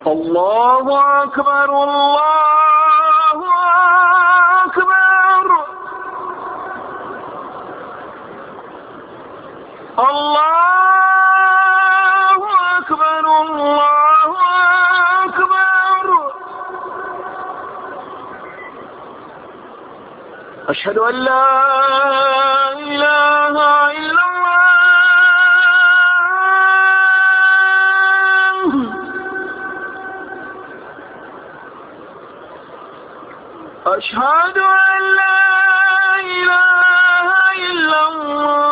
الله أكبر الله أكبر الله أكبر الله أكبر. أشهد أن لا إله إلا الله. أشهد أن لا إله إلا الله.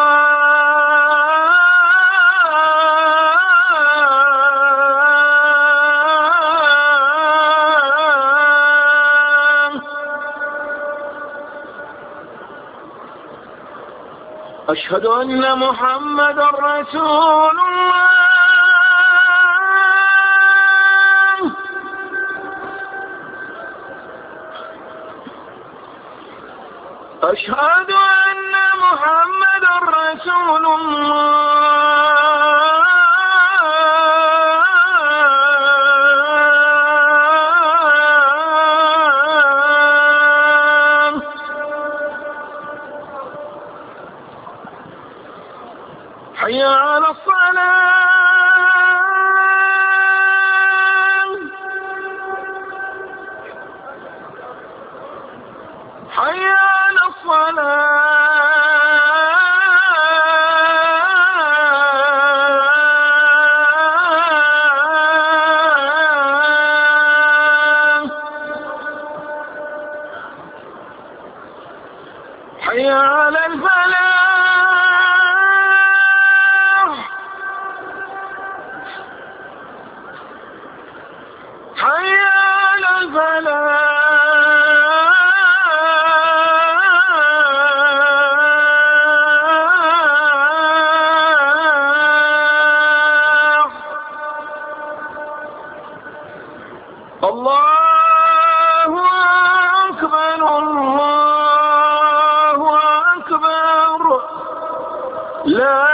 أشهد أن محمدا رسول الله. أشهد أن محمدا رسول الله. حي على الصلاة. حي على الصلاة. حي على الفلاح. حي على الفلاح. الله أكبر الله أكبر. لا